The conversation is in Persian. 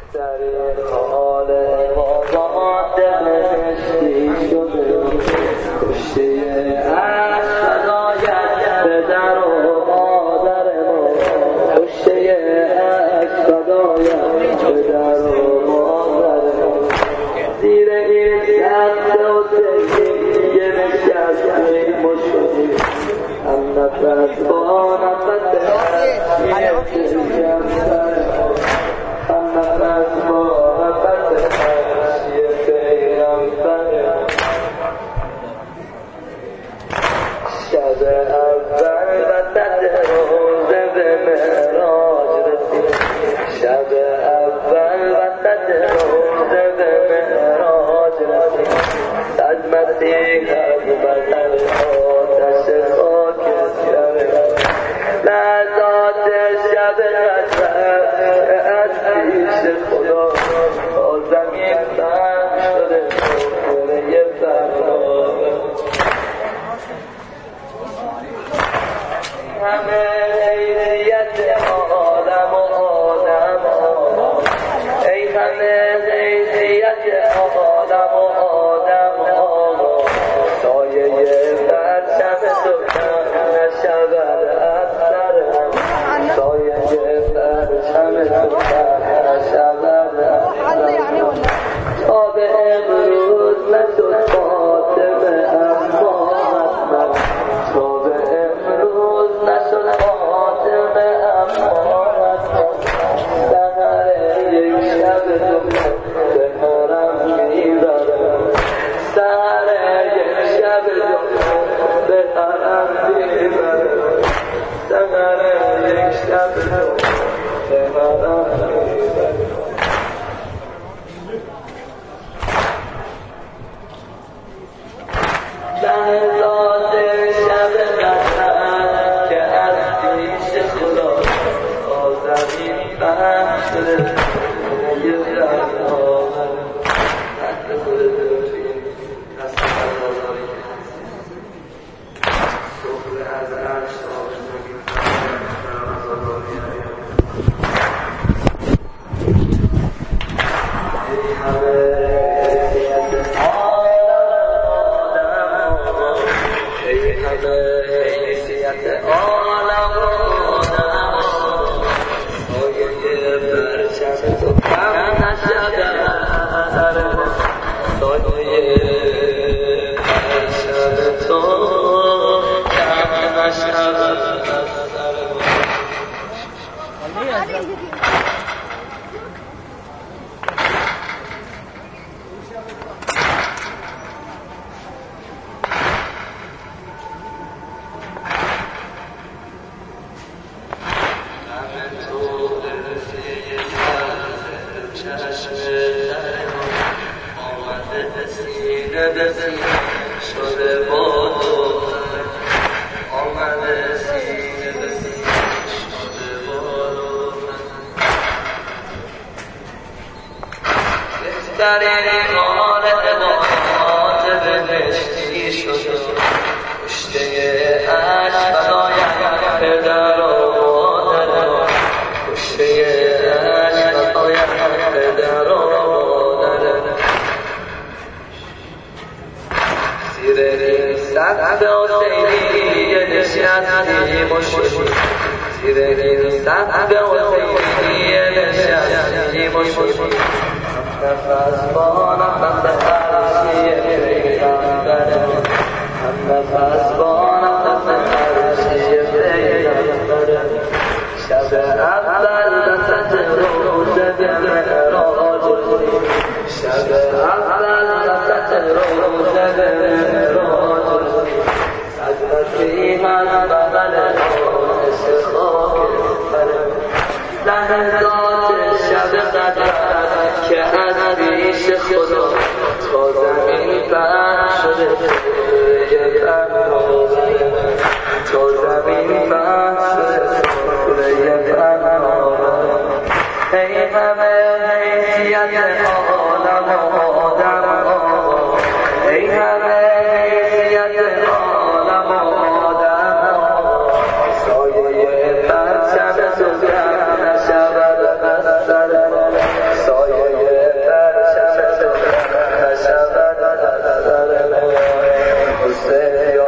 در این حال بابا دلشتی شده کشته عشق فدایت به در و مادر ما کشته عشق فدایت به در و مادر ما زیر این سخت و سیگی نشسته مشکلی هم نفس با نفس شب اول وسط روز به معراج رسید شب اول وسط روز به معراج رسید صد مسیح از بدن آتش خاکستر لحظات شب قدر از پیش خدا تا زمین بند شده سفره فردا همه حیثیت عالم و آدم ای همه حیثیت عالم و آدم سایه پرچم تو کم نشود از سرم سایه پرچم تو کم نشود از سرم تا به امروز نشد فاطمه اما حتما تا به امروز نشد فاطمه اما حتما سهر یک شب تو به حرم میبرم سهر یک شب تو به حرم میبرم سهر یک شب تو به حرم میبرم لحظات شب قدر که از پیش خدا تا زمین بند شده یه فردا تحت خودت توی دست برداری که سفره از عرش تا به زمین در آزاداری ای همه حیثیت عالم و آدم سایه پرچم تو کم نشد از سر ما سایه پرچم تو کم نشد از سر ما شده با تو آمده سینه به سینه شده با تو بهترین حال عبادات بهشتی شده کشته عشق فدایت پدر و مادر کشته عشق فدایت پدر و مادر زیر این سقف حسینی نشستی مشکلی زیر این سقف حسینی نشستی مشکلی نفس با نفس عرشی پیغمبر هم نفس با نفس عرشی پیغمبر شب اول وسط روز به معراج شب اول وسط روز به معراج صد مسیح از بدن آتش خاکستر لحظات شب قدر که از پیش خدا تا زمین بند شده سفره فردا تا زمین بند شده سفره فردا ای همه حیثیت عالم و آدم ای همه حیثیت عالم و آدم سایه پرچم تو کم نشود از سر قصه